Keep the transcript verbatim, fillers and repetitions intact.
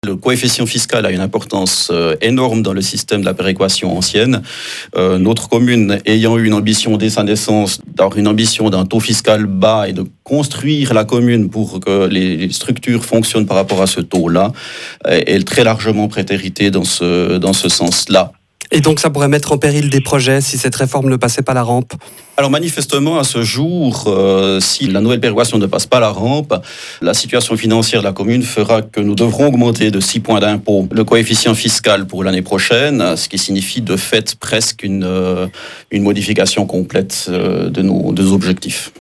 Le coefficient fiscal a une importance euh, énorme dans le système de la péréquation ancienne. Euh, notre commune, ayant eu une ambition dès sa naissance, d'avoir une ambition d'un taux fiscal bas et de construire la commune pour que les structures fonctionnent par rapport à ce taux-là, est très largement prétéritée dans ce, dans ce sens-là. Et donc ça pourrait mettre en péril des projets si cette réforme ne passait pas la rampe? Alors manifestement, à ce jour, euh, si la nouvelle péréquation ne passe pas la rampe, la situation financière de la commune fera que nous devrons augmenter de six points d'impôt le coefficient fiscal pour l'année prochaine, ce qui signifie de fait presque une, euh, une modification complète euh, de nos, de nos objectifs.